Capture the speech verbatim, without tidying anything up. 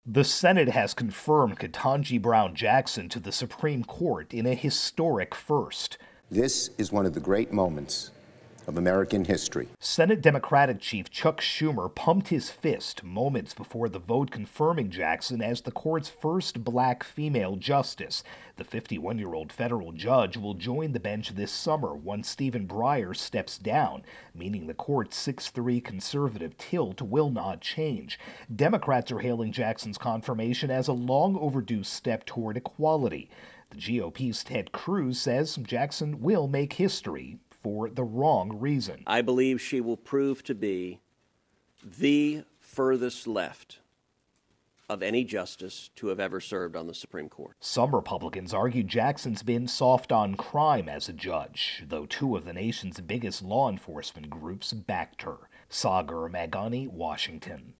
The Senate has confirmed Ketanji Brown Jackson to the Supreme Court in a historic first. This is one of the great moments of American history. Senate Democratic Chief Chuck Schumer pumped his fist moments before the vote confirming Jackson as the court's first black female justice. The fifty-one-year-old federal judge will join the bench this summer once Stephen Breyer steps down, meaning the court's six three conservative tilt will not change. Democrats are hailing Jackson's confirmation as a long overdue step toward equality. The G O P's Ted Cruz says Jackson will make history for the wrong reason. I believe she will prove to be the furthest left of any justice to have ever served on the Supreme Court. Some Republicans argue Jackson's been soft on crime as a judge, though two of the nation's biggest law enforcement groups backed her. Sagar Meghani, Washington.